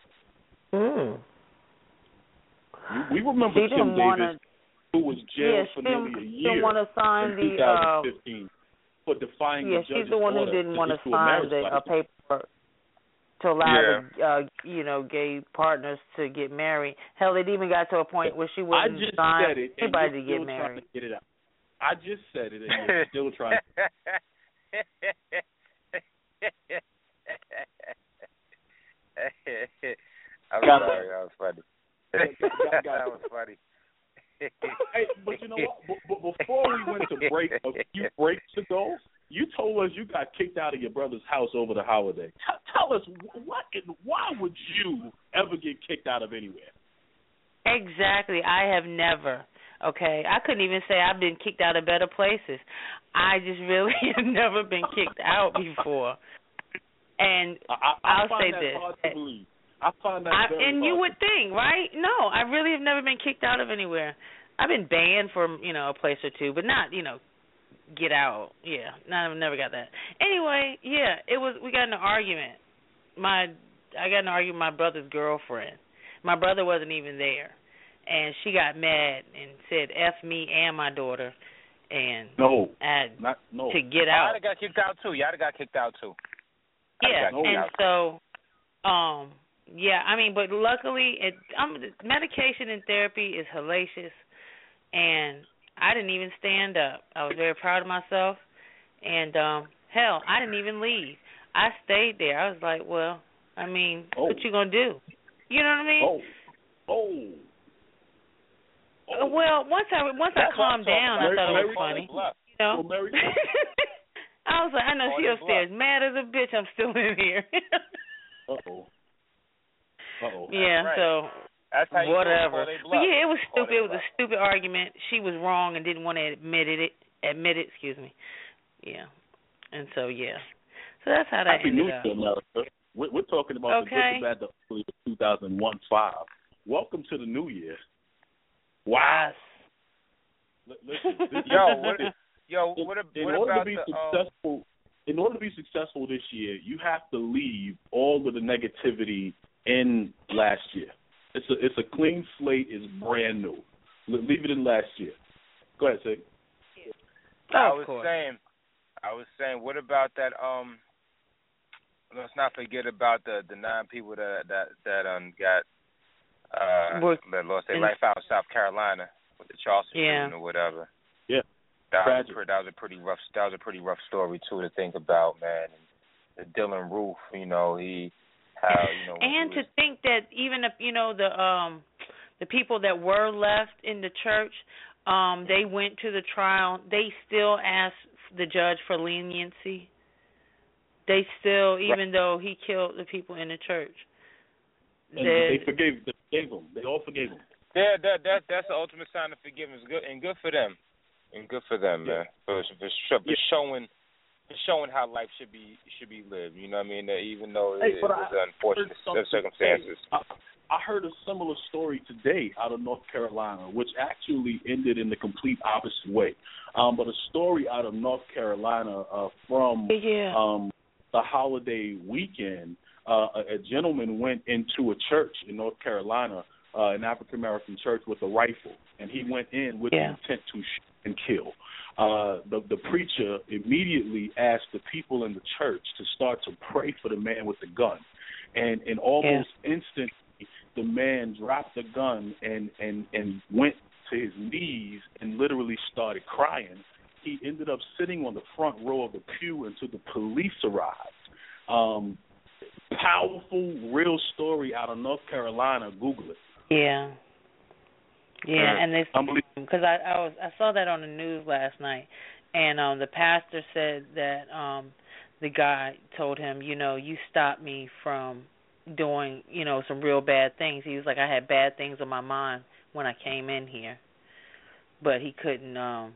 We remember Kim Davis, who was jailed for nearly a year didn't want to sign in 2015 for defying the judge's order. She's the one who didn't want to sign the paperwork to allow the gay partners to get married. Hell, it even got to a point where she wouldn't sign anybody to get married. Get it out. I just said it, and you're still trying. I'm sorry, that was funny. That was funny. Hey, but you know what? But before we went to break, a few breaks ago, you told us you got kicked out of your brother's house over the holiday. Tell us what and why would you ever get kicked out of anywhere? Exactly. I have never. Okay, I couldn't even say I've been kicked out of better places. I just really have never been kicked out before. And I'll say this. Hard to believe. I find that very and hard you would think, right? No, I really have never been kicked out of anywhere. I've been banned from, a place or two, but not, get out. Yeah, no, I've never got that. Anyway, yeah, we got in an argument. I got in an argument with my brother's girlfriend. My brother wasn't even there. And she got mad and said, F me and my daughter. And to get out. Y'all got kicked out too. Yeah, and so, but luckily, medication and therapy is hellacious, and I didn't even stand up. I was very proud of myself, and hell, I didn't even leave. I stayed there. I was like, well, what you gonna do? You know what I mean? Well, once I calmed down, I thought it was funny. I was like, I know she upstairs, mad as a bitch. I'm still in here. Yeah, right. So that's how whatever. But yeah, it was stupid. It was a stupid argument. She was wrong and didn't want to admit it. Excuse me. Yeah, and so yeah. So that's how that ended up. America. We're talking about the good, the bad, the ugly of 2001-5. Welcome to the new year. Wow. Listen, in order to be successful this year, you have to leave all of the negativity in last year. It's a clean slate. It's brand new. Leave it in last year. Go ahead, Sig. I was saying, what about that? Let's not forget about the 9 people that got lost their life out in South Carolina with the Charleston shooting or whatever. Yeah, that was a pretty rough story too to think about, man. And the Dylan Roof, and to think that even if the people that were left in the church, they went to the trial. They still asked the judge for leniency. They still, even though he killed the people in the church. And they forgave him. They all forgave him. Yeah, that's the ultimate sign of forgiveness. Good for them. And good for them, man. For showing how life should be lived. You know what I mean? Even though it was unfortunate circumstances. I heard a similar story today out of North Carolina, which actually ended in the complete opposite way. But a story out of North Carolina from the holiday weekend. A gentleman went into a church in North Carolina, an African-American church, with a rifle, and he went in with the intent to shoot and kill. The preacher immediately asked the people in the church to start to pray for the man with the gun, and almost instantly, the man dropped the gun and went to his knees and literally started crying. He ended up sitting on the front row of the pew until the police arrived. Powerful, real story out of North Carolina. Google it. Yeah, and they because I saw that on the news last night, and the pastor said that the guy told him, you stopped me from doing, some real bad things. He was like, I had bad things on my mind when I came in here, but he couldn't. I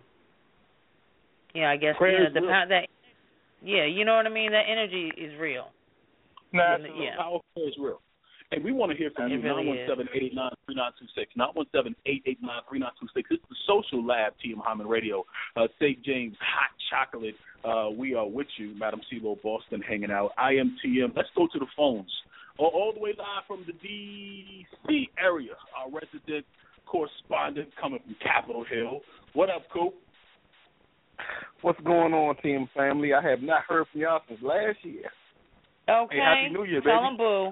guess that. Yeah, you know what I mean. That energy is real. Power is real. And we want to hear from you, 917-889-3926, 917-889-3926. It's the Social Lab, T. Muhammad Radio, St. James Hot Chocolate. We are with you, Madam CeeLo Boston, hanging out. I am TM. Let's go to the phones. All the way live from the D.C. area, our resident correspondent coming from Capitol Hill. What up, Coop? What's going on, team family? I have not heard from y'all since last year. Okay. Hey, Happy New Year, baby. Tell them, boo.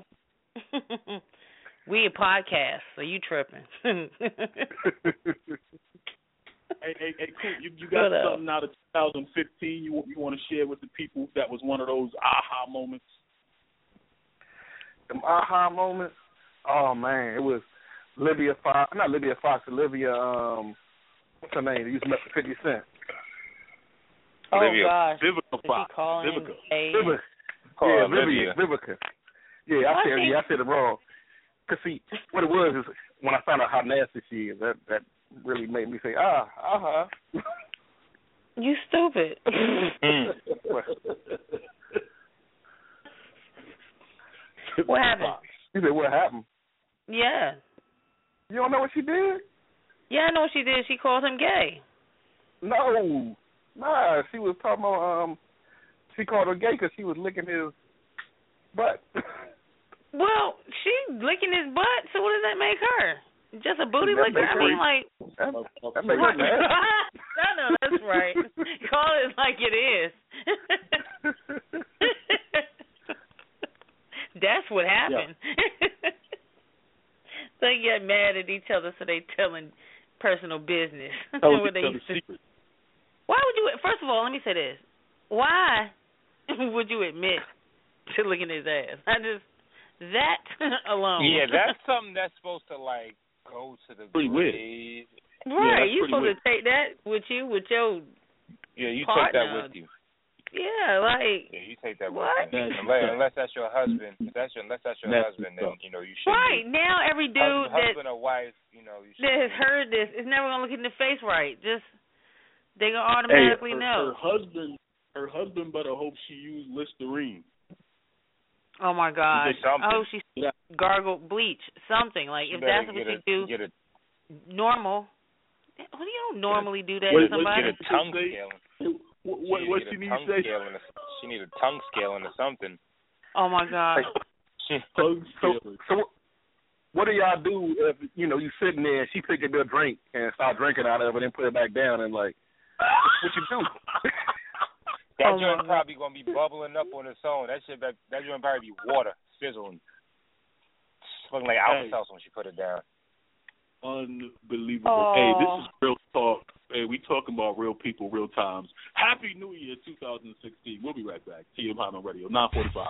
We a podcast, so you tripping. Hey, cool. You got something out of 2015 you want to share with the people that was one of those aha moments? Them aha moments? Oh, man, it was Olivia Fox. Not Olivia Fox, Olivia, what's her name? They used to mess with 50 Cent. Oh, Olivia. gosh. Vivica Fox. Vivica. Olivia. Vivica. Yeah, I said it wrong. Because, see, what it was is when I found out how nasty she is, that really made me say, You stupid. What happened? You said, what happened? Yeah. You don't know what she did? Yeah, I know what she did. She called him gay. No. Nah, she was talking about, she called her gay because she was licking his butt. Well, she licking his butt, so what does that make her? Just a booty licker? I mean, like... That makes her mad. No, that's right. Call it like it is. That's what happened. Yeah. They get mad at each other, so they telling personal business. What they used to... Why would you... First of all, let me say this. Why would you admit to licking his ass? That alone. Yeah, that's something that's supposed to, like, go to the grave. Right, you're supposed to take that with you, with your you partner. take that with you. Yeah, like... Yeah, you take that with what? you. Unless that's your husband. Unless that's your husband, then, you should. Right, now every dude husband or wife, you should. That has heard this is never going to look in the face right. Just, they going to automatically know. Her husband better hope she used Listerine. Oh, my gosh. Oh, she gargled bleach, something. Like, if that's what you do, normal. Well, you don't normally do that to somebody. Get a tongue scaling. What she need to say? She need a tongue scaling or something. Oh, my God. So what do y'all do if, you sitting there and she pick up your drink and start drinking out of it and put it back down and, like, what you do? That joint probably gonna be bubbling up on its own. That joint probably be water sizzling, looking like alka-seltzer when she put it down. Unbelievable. Hey, this is real talk. Hey, we talking about real people, real times. Happy New Year, 2016. We'll be right back. TM Hyman Radio, 9:45.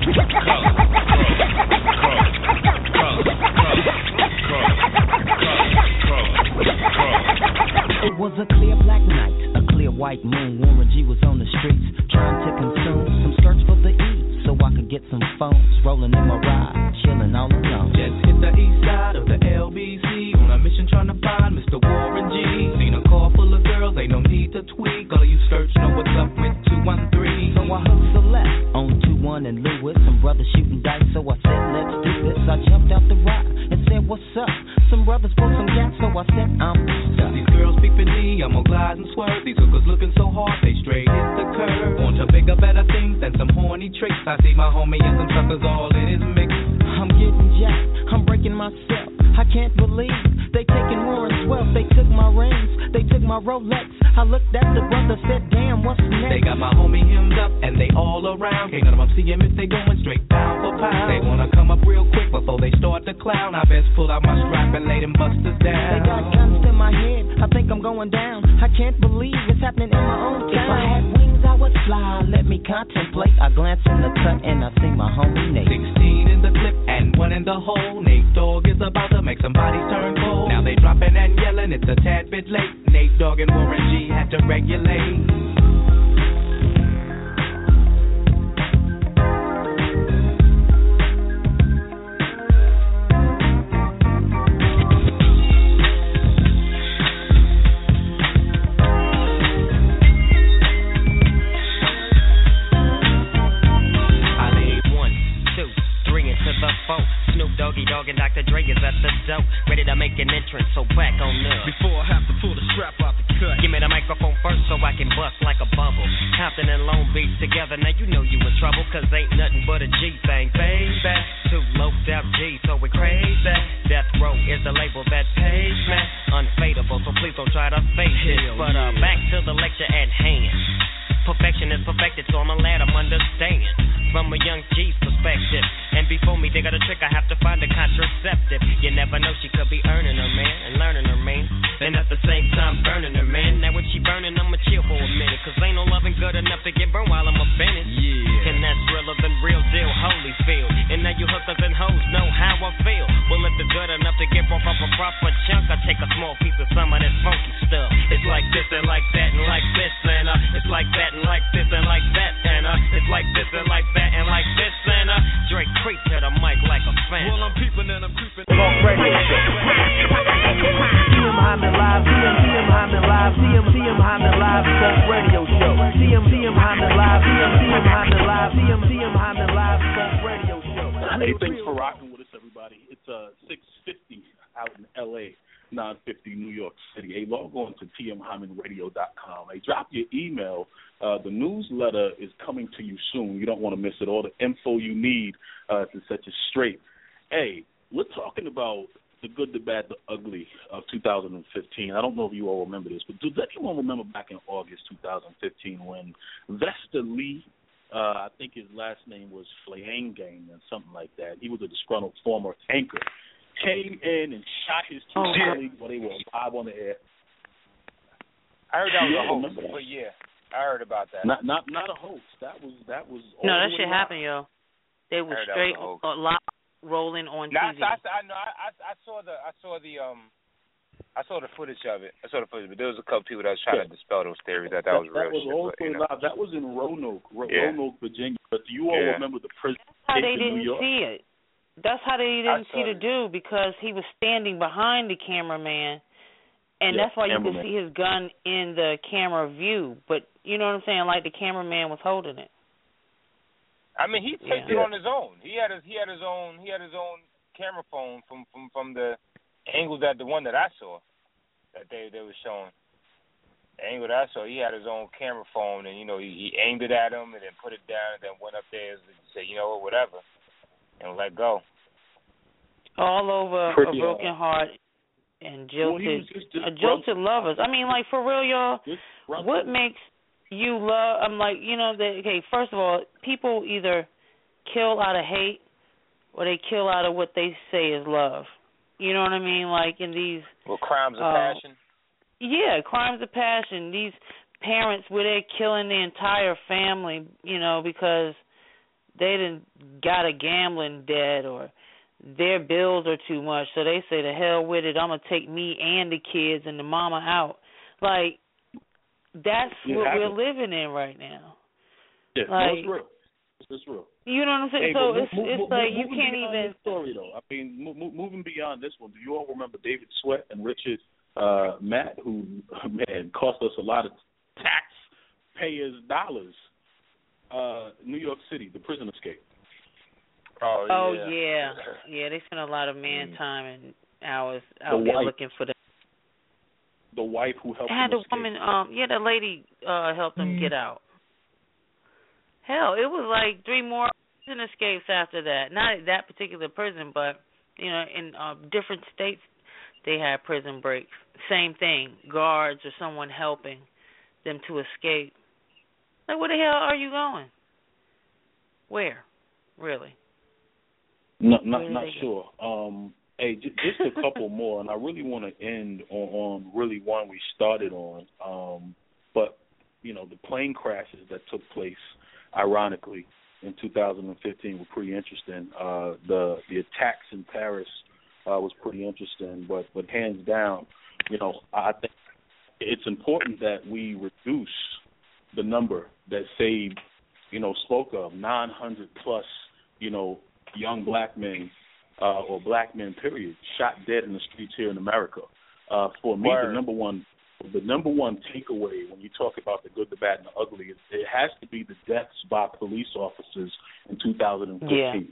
It was a clear black night, a clear white moon. Warren G was on the streets trying to consume some skirts for the E, so I could get some phones. Rolling in my ride, chilling all alone. Just hit the east side of the LBC on a mission trying to find Mr. Warren G. Seen a car full of girls, ain't no need to tweak. All of you skirts know what's up with 213. So I hooked a left on 21 and Lewis. Some brothers shooting dice, so I said, let's do this. I jumped out the ride and said, what's up? Some brothers pulled some gas, so I said, I'm stuck. These girls peeping me, I'm gonna glide and swerve. These hookers looking so hard, they straight hit the curve. Want to bigger, better things than some horny tricks. I see my homie and some suckers all in his mix. I'm getting jacked, I'm breaking myself. I can't believe they taking Warren's wealth. They took my rings, they took my Rolex. I looked at the brother, said, damn, what's next? They got my homie hemmed up and they all around. Can't none of them see him if they going straight down for pound. They wanna come up real quick before they start to clown. I best pull out my strap and lay them busters down. They got guns in my head, I think I'm going down. I can't believe it's happening in my own town. If I had wings, I would fly, let me contemplate. I glance in the cut and I see my homie Nate. 16 in the clip and 1 in the hole. Nate Dogg is about to make some bodies turn cold. Now they dropping and yelling, it's a tad bit late. Nate Dogg and Warren G had to regulate. Dogg and Dr. Dre is at the door, ready to make an entrance, so back on up. Before I have to pull the strap out the cut, give me the microphone first so I can bust like a bubble. Compton and Long Beach together, now you know you in trouble, cause ain't nothing but a G thing, baby. Two loped out G, so we crazy. Death Row is the label that pays me. Unfadable, so please don't try to fake this. But back to the lecture at hand. Perfection is perfected, so I'm a lad, I'm understand. From a young G's perspective. And before me, they got a trick, I have to find a contraceptive. You never know, she could be earning her man and learning her man. And at the same time, burning her man. Now when she burning, I'ma chill for a minute. Cause ain't no loving good enough to get burned while I'm a Bennett. Yeah. And that's realer than real deal, Holyfield. And now you hookers and hoes know how I feel. Well, if it's good enough to get broke off a proper chunk, I take a small piece of some of that funky stuff. It's like this and like that and like this and it's like that and like this and like that and it's like this and like that and like this and Drake creep to the mic like a fan. Well, I'm peeping and I'm creeping. Funk Radio Show. CM Hyman Live, CM Hyman Live, CM Hyman Live, Funk Radio Show. CM Hyman Live, CM Hyman Live, CM Hyman Live, Funk Radio Show. Hey, thanks for rocking with us, everybody. It's 6:50 out in LA. 950 New York City. Hey, log on to tmhymanradio.com. Hey, drop your email. The newsletter is coming to you soon. You don't want to miss it. All the info you need to set you straight. Hey, we're talking about the good, the bad, the ugly of 2015. I don't know if you all remember this, but does anyone remember back in August 2015 when Vesta Lee, I think his last name was Fleangang or something like that. He was a disgruntled former anchor. Came in and shot his two colleagues while they were live on the air. I heard that was a hoax, but yeah, I heard about that. Not a hoax. That was. No, that shit happened, yo. They were straight live rolling on TV. I saw the footage of it. But there was a couple people that was trying to dispel those theories that was real shit. That was in Roanoke, Virginia. But do you all remember the prison How they in didn't New York? see it. That's how they didn't see the dude, because he was standing behind the cameraman, and that's why you could see his gun in the camera view. But you know what I'm saying? Like the cameraman was holding it. I mean, he taped it on his own. He had his own camera phone from the angle the one that I saw that they were showing. The angle that I saw, he had his own camera phone, and he aimed it at him and then put it down and then went up there and said, whatever. And let go. All over a broken heart and jilted lovers. I mean, like, for real, y'all, what makes you love? I'm like, first of all, people either kill out of hate or they kill out of what they say is love. You know what I mean? Like in these... Well, crimes of passion? Yeah, crimes of passion. These parents where they're killing the entire family, because they done got a gambling debt or their bills are too much, so they say, the hell with it, I'm going to take me and the kids and the mama out. Like, that's what we're living in right now. Yeah, like, no, it's real. It's real. You know what I'm saying? Hey, so it's like you can't even. This story, though. I mean, moving beyond this one, do you all remember David Sweat and Richard Matt, who, man, cost us a lot of taxpayers' dollars? New York City, the prison escape. Oh yeah. They spent a lot of time and hours out there looking for them. The wife who helped had them a woman. The lady helped them get out. Hell, it was like 3 more prison escapes after that. Not at that particular prison, but in different states they had prison breaks. Same thing, guards or someone helping them to escape. Like, where the hell are you going? Where, really? Not sure. Hey, just a couple more, and I really want to end on really one we started on. But the plane crashes that took place, ironically, in 2015 were pretty interesting. The attacks in Paris was pretty interesting, but hands down, I think it's important that we reduce the number that Sabe, spoke of, 900 plus, young black men or black men, period, shot dead in the streets here in America. For me, the number one takeaway when you talk about the good, the bad, and the ugly, it has to be the deaths by police officers in 2015.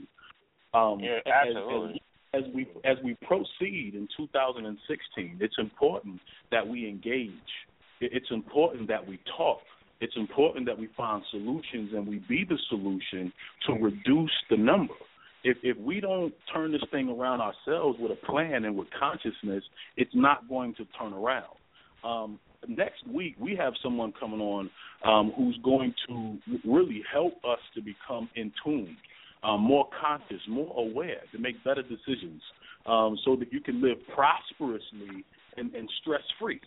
Absolutely. As we proceed in 2016, it's important that we engage. It's important that we talk. It's important that we find solutions and we be the solution to reduce the number. If we don't turn this thing around ourselves with a plan and with consciousness, it's not going to turn around. Next week, we have someone coming on who's going to really help us to become in tune, more conscious, more aware, to make better decisions so that you can live prosperously and stress-free.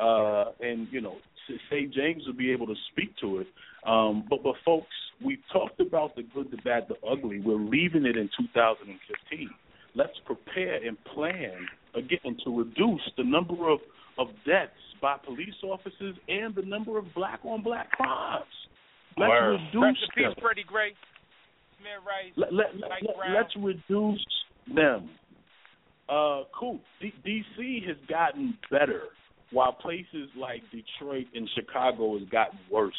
Say James will be able to speak to it. But folks, we've talked about the good, the bad, the ugly. We're leaving it in 2015. Let's prepare and plan, again, to reduce the number of deaths by police officers and the number of black-on-black crimes. Let's reduce them. Freddie Gray, Smith Rice, let's reduce them. Cool. D.C. has gotten better, while places like Detroit and Chicago has gotten worse.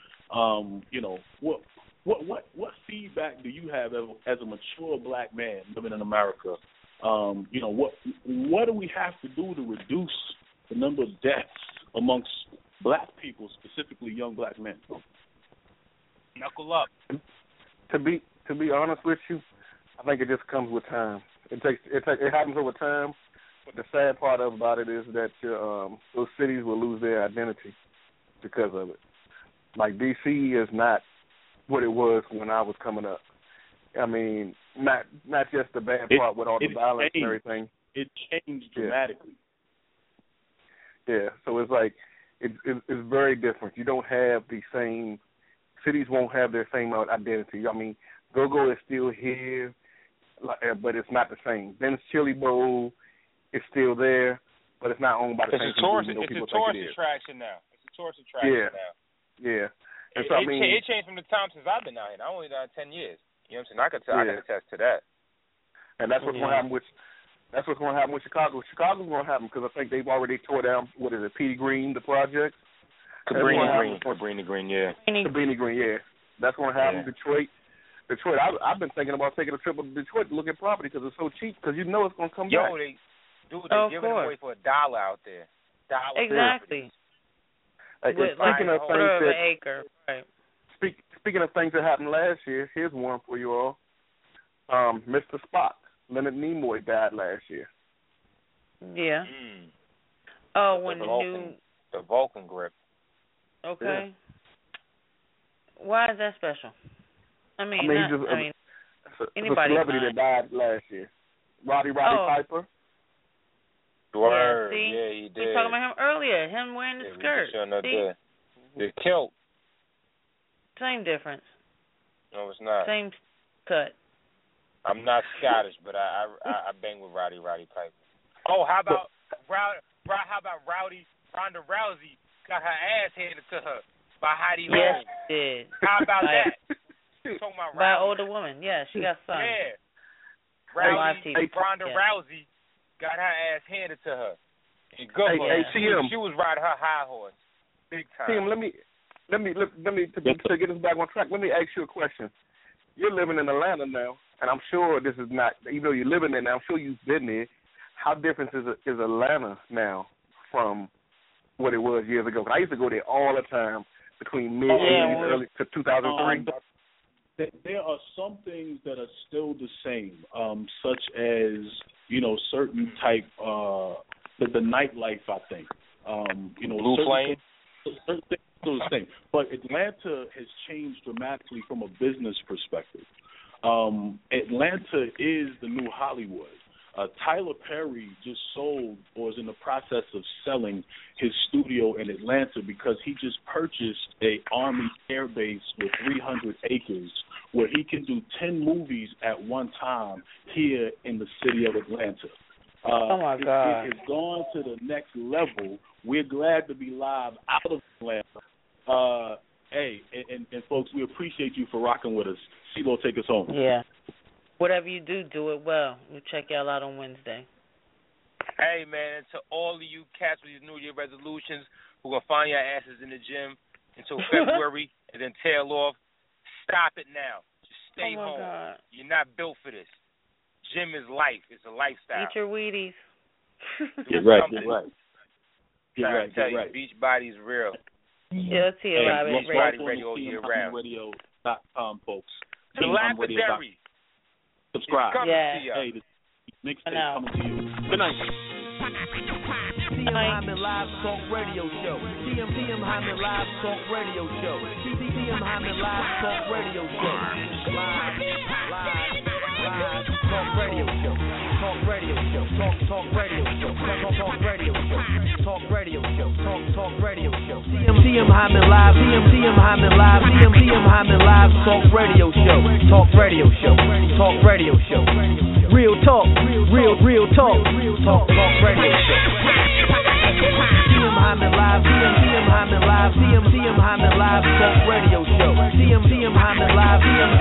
What feedback do you have as a mature black man living in America? What do we have to do to reduce the number of deaths amongst black people, specifically young black men? Knuckle up. To be honest with you, I think it just comes with time. It happens over time. But the sad part about it is that those cities will lose their identity because of it. Like D.C. is not what it was when I was coming up. I mean, not just the bad part with all the violence and everything. It changed dramatically. Yeah, so it's like it's very different. You don't have the same cities won't have their same identity. I mean, Go-Go is still here, but it's not the same. Ben's Chili Bowl is still there, but it's not owned by the same people. It's a tourist attraction now. It's a tourist attraction now. Yeah. And it changed from the time since I've been out here. I only done 10 years. You know what I'm saying? I can attest to that. And that's what's going to happen with. That's what's going to happen with Chicago. Chicago's going to happen because I think they've already tore down. What is it? Petey Green, the project. Cabrini Green, yeah. Cabrini Green, yeah. That's going to happen. Yeah. Detroit. I've been thinking about taking a trip to Detroit to look at property because it's so cheap. Because you know it's going to come back. They're giving it away for $1 out there. Exactly. Speaking of things that acre, right. Speaking of things that happened last year, here's one for you all. Mr. Spock, Leonard Nimoy died last year. Yeah. Oh, when the Vulcan grip. Okay. Yeah. Why is that special? Anybody celebrity that died last year. Roddy Piper. Word. See? Yeah, he did. We were talking about him earlier. Him wearing the skirt. The kilt. Same difference. No, it's not. Same cut. I'm not Scottish, but I bang with Roddy Piper. Oh, how about Ronda Rousey got her ass handed to her by Heidi Ho? Yes, she did. How about that? Talking about by an older woman. Yeah, she got son. Yeah. Ronda Rousey got her ass handed to her. And she was riding her high horse, big time. Tim, let me to get us back on track. Let me ask you a question. You're living in Atlanta now, and I'm sure this is not. Even though you're living there now, I'm sure you've been there. How different is Atlanta now from what it was years ago? 'Cause I used to go there all the time between mid-80s and early to 2003. There are some things that are still the same, such as, certain type, the nightlife, I think. Blue Flame? Certain things are still the same. But Atlanta has changed dramatically from a business perspective. Atlanta is the new Hollywood. Tyler Perry just sold or is in the process of selling his studio in Atlanta because he just purchased a Army air base with 300 acres where he can do 10 movies at one time here in the city of Atlanta. Oh, my God. It has gone to the next level. We're glad to be live out of Atlanta. Hey, and folks, we appreciate you for rocking with us. CeeLo, take us home. Yeah. Whatever you do it well. We'll check y'all out on Wednesday. Hey, man, and to all of you cats with these New Year resolutions who are going to find your asses in the gym until February and then tail off, stop it now. Just stay home. God. You're not built for this. Gym is life. It's a lifestyle. Eat your Wheaties. You're right. You're right. Beachbody's real. Yeah, let's hear Robin. Beachbody Radio year round. Radio.com, folks. Dilapidary. Subscribe. Hey, the mixtape coming to you. Good night. TM Hyman Live Talk Radio Show. TM Hyman Live Talk Radio Show. TM Hyman Live Talk Radio Show. Live Talk Radio Show. Talk Radio Show. Talk Radio Show. Talk Radio Show. Talk Radio Show. Talk Radio Show. TM Hyman Live. TM Hyman Live. TM Hyman Live Talk Radio Show. Talk Radio Show. Talk Radio Show. Real talk. Real talk. Talk Radio Show. TM Hyman Live. TM Hyman Live. TM Hyman Live Talk Radio Show. TM Hyman Live.